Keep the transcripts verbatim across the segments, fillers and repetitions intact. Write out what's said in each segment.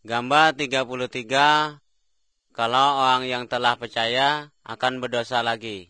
Gambar tiga puluh tiga, kalau orang yang telah percaya akan berdosa lagi.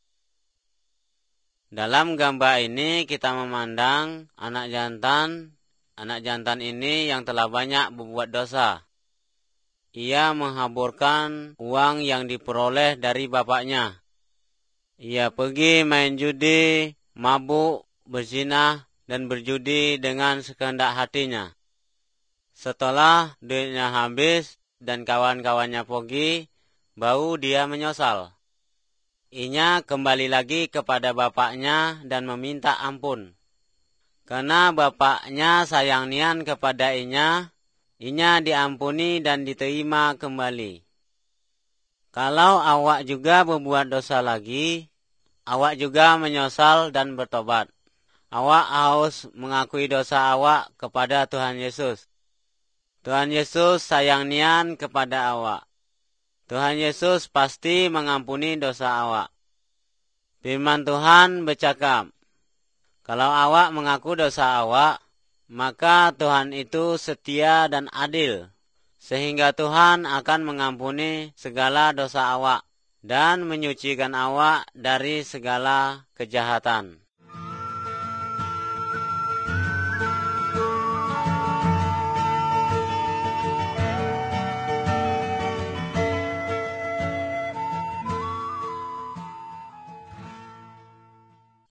Dalam gambar ini kita memandang anak jantan. Anak jantan ini yang telah banyak berbuat dosa. Ia menghaburkan uang yang diperoleh dari bapaknya. Ia pergi main judi, mabuk, berzina, dan berjudi dengan sekehendak hatinya. Setelah duitnya habis dan kawan-kawannya pergi, baru dia menyesal. Inya kembali lagi kepada bapaknya dan meminta ampun. Karena bapaknya sayang nian kepada inya, inya diampuni dan diterima kembali. Kalau awak juga berbuat dosa lagi, awak juga menyesal dan bertobat. Awak harus mengakui dosa awak kepada Tuhan Yesus. Tuhan Yesus sayang nian kepada awak. Tuhan Yesus pasti mengampuni dosa awak. Firman Tuhan bercakap, kalau awak mengaku dosa awak, maka Tuhan itu setia dan adil, sehingga Tuhan akan mengampuni segala dosa awak dan menyucikan awak dari segala kejahatan.